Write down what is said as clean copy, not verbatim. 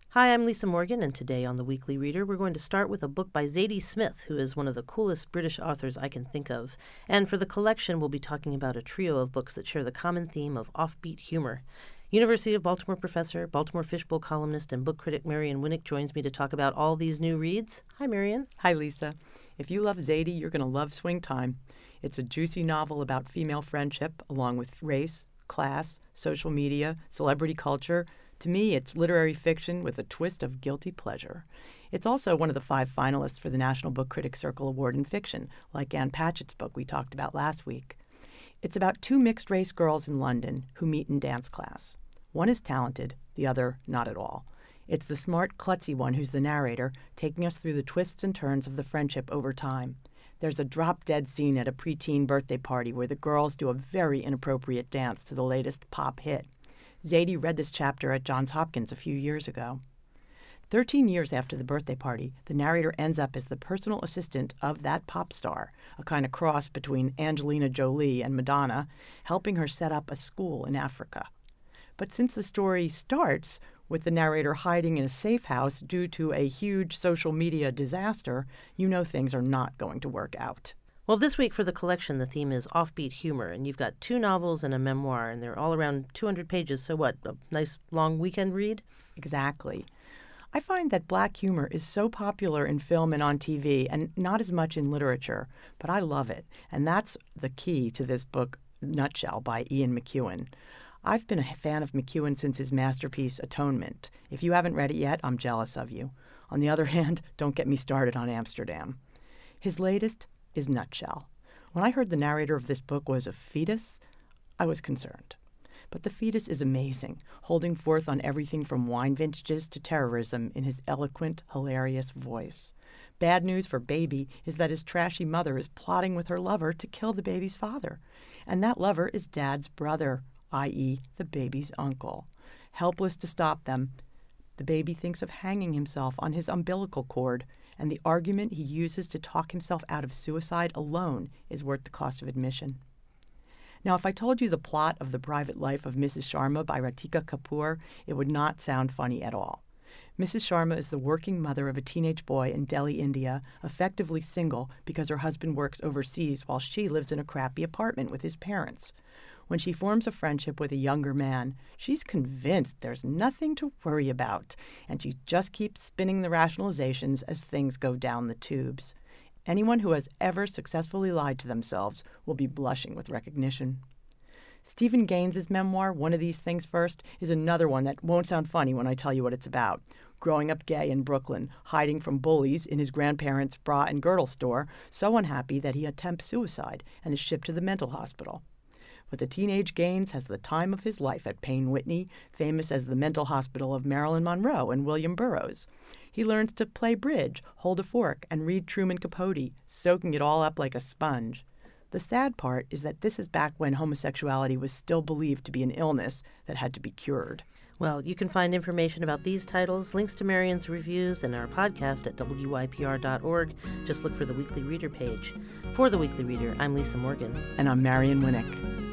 Hi, I'm Lisa Morgan, and today on The Weekly Reader, we're going to start with a book by Zadie Smith, who is one of the coolest British authors I can think of. And for the collection, we'll be talking about a trio of books that share the common theme of offbeat humor. University of Baltimore professor, Baltimore Fishbowl columnist, and book critic Marion Winik joins me to talk about all these new reads. Hi, Marion. Hi, Lisa. If you love Zadie, you're going to love Swing Time. It's a juicy novel about female friendship, along with race, class, social media, celebrity culture. To me, it's literary fiction with a twist of guilty pleasure. It's also one of the 5 finalists for the National Book Critics Circle Award in Fiction, like Ann Patchett's book we talked about last week. It's about 2 mixed-race girls in London who meet in dance class. One is talented, the other not at all. It's the smart, klutzy one who's the narrator, taking us through the twists and turns of the friendship over time. There's a drop-dead scene at a preteen birthday party where the girls do a very inappropriate dance to the latest pop hit. Zadie read this chapter at Johns Hopkins a few years ago. 13 years after the birthday party, the narrator ends up as the personal assistant of that pop star, a kind of cross between Angelina Jolie and Madonna, helping her set up a school in Africa. But since the story starts with the narrator hiding in a safe house due to a huge social media disaster, you know things are not going to work out. Well, this week for the collection, the theme is offbeat humor, and you've got 2 novels and a memoir, and they're all around 200 pages, so what, a nice long weekend read? Exactly. I find that black humor is so popular in film and on TV, and not as much in literature, but I love it, and that's the key to this book, Nutshell, by Ian McEwan. I've been a fan of McEwan since his masterpiece, Atonement. If you haven't read it yet, I'm jealous of you. On the other hand, don't get me started on Amsterdam. His latest is Nutshell. When I heard the narrator of this book was a fetus, I was concerned. But the fetus is amazing, holding forth on everything from wine vintages to terrorism in his eloquent, hilarious voice. Bad news for Baby is that his trashy mother is plotting with her lover to kill the baby's father. And that lover is Dad's brother, i.e. the baby's uncle. Helpless to stop them, the baby thinks of hanging himself on his umbilical cord, and the argument he uses to talk himself out of suicide alone is worth the cost of admission. Now, if I told you the plot of The Private Life of Mrs. Sharma by Ratika Kapoor, it would not sound funny at all. Mrs. Sharma is the working mother of a teenage boy in Delhi, India, effectively single because her husband works overseas while she lives in a crappy apartment with his parents. When she forms a friendship with a younger man, she's convinced there's nothing to worry about, and she just keeps spinning the rationalizations as things go down the tubes. Anyone who has ever successfully lied to themselves will be blushing with recognition. Stephen Gaines's memoir, One of These Things First, is another one that won't sound funny when I tell you what it's about. Growing up gay in Brooklyn, hiding from bullies in his grandparents' bra and girdle store, so unhappy that he attempts suicide and is shipped to the mental hospital. But the teenage Gaines has the time of his life at Payne Whitney, famous as the mental hospital of Marilyn Monroe and William Burroughs. He learns to play bridge, hold a fork, and read Truman Capote, soaking it all up like a sponge. The sad part is that this is back when homosexuality was still believed to be an illness that had to be cured. Well, you can find information about these titles, links to Marion's reviews, and our podcast at wypr.org. Just look for the Weekly Reader page. For the Weekly Reader, I'm Lisa Morgan. And I'm Marion Winik.